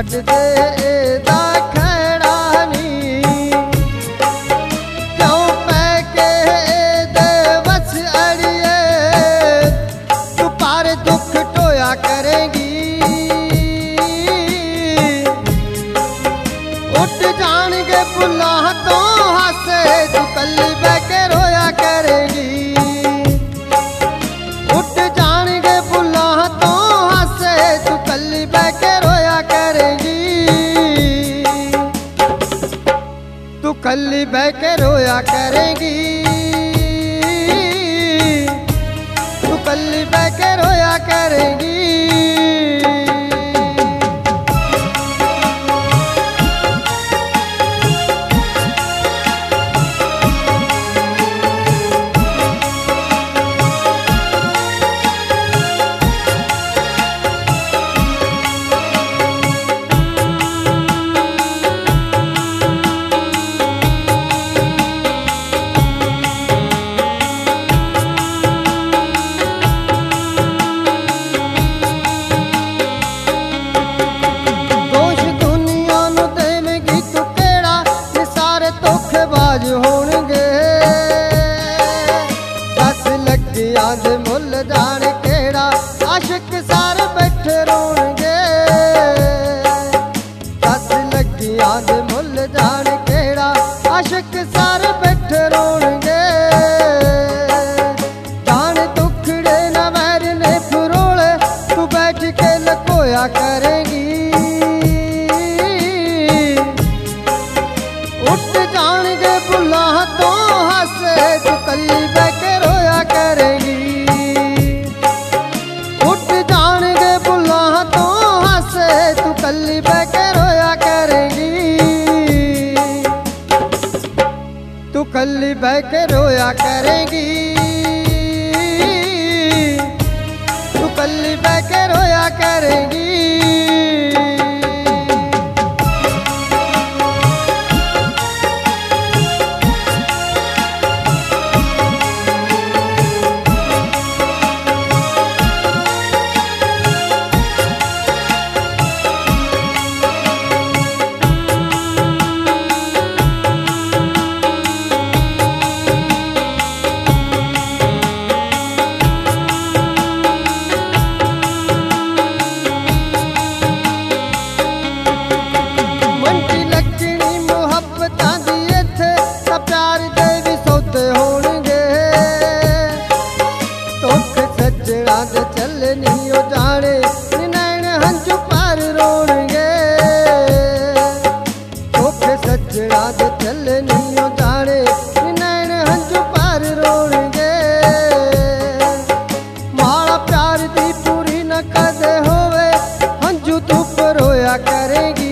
छड़ दे एदा खैड़ा नी, क्यों पै के एदे वस अड़िए, तू पर दुख टोया करेगी। उठ जाणगे बुल्लां तो हासे, तू कल्ली बह के रोया करेगी। उठ जाणगे बुल्लां तो हासे, तू कल्ली बह के रोया करेगी। तू कल्ली बह के रोया करेगी। तू कल्ली बह के रोया करेगी। होणगे दस लगियां दे मुल जाण केड़ा, आशिक सारे बैठे रोणगे। दस लगियां दे मुल जाण केड़ा, आशिक सारे बैठे रोणगे। जान दुखड़े न वैर ने फरोले, तू बैठ के लकोया करेगी। उठ जाणगे बुल्लां तो हासे, तू कल्ली बह के रोया करेगी। उठ जाणगे बुल्लां तो हासे, तू कल्ली बह के रोया करेगी। तू कल्ली बह के रोया करेगी। तू कल्ली बह के रोया करेगी। चलनी ओ जाने नैन हंझू पर रोणगे। धोखे सजड़ा दे चलनी ओ जाने नैन हंझू पर रोणगे। माड़ा प्यार दी पूरी न कदे होवे, हंझू तू रोया करेगी।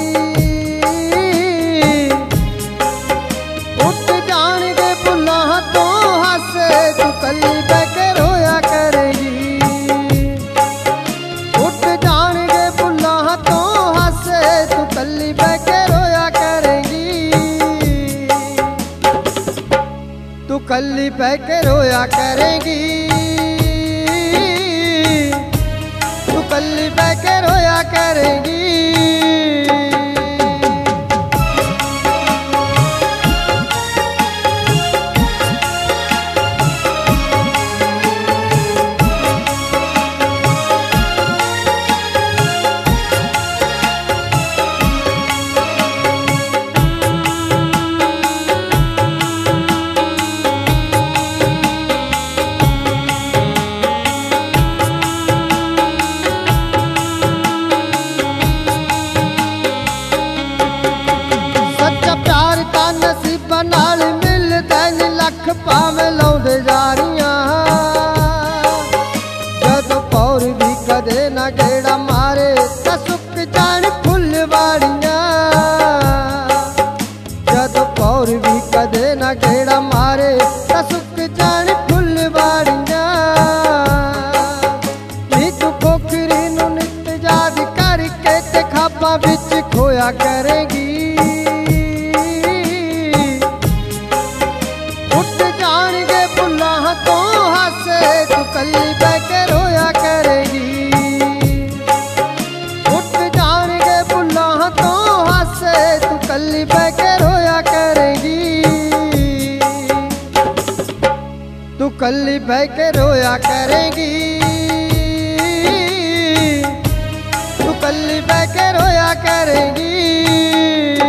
उठ जाणगे बुल्लां तो हासे, तू कल्ली बह के रोया करेगी। तू कल्ली बह के रोया करेगी। तू कल्ली बह के रोया करेगी। तू कल्ली बह के रोया करेगी। नाल मिलदा नी लख भावें लाउंदे यारियां, जदों पौर भी कदे ना गेड़ा मारे, तां सुक जाण फुलवाड़ियां। जदों पौर भी कदे ना गेड़ा मारे, तां सुक जाण फुलवाड़ियां। नी तू खोखरी नूं नित याद करके ते खाबां विच खोया करेगी। तो हासे, तू कल्ली बह के रोया करेगी। उठ जाणगे कल्ली बह के रोया करेगी, तू कल्ली बह के रोया करेगी।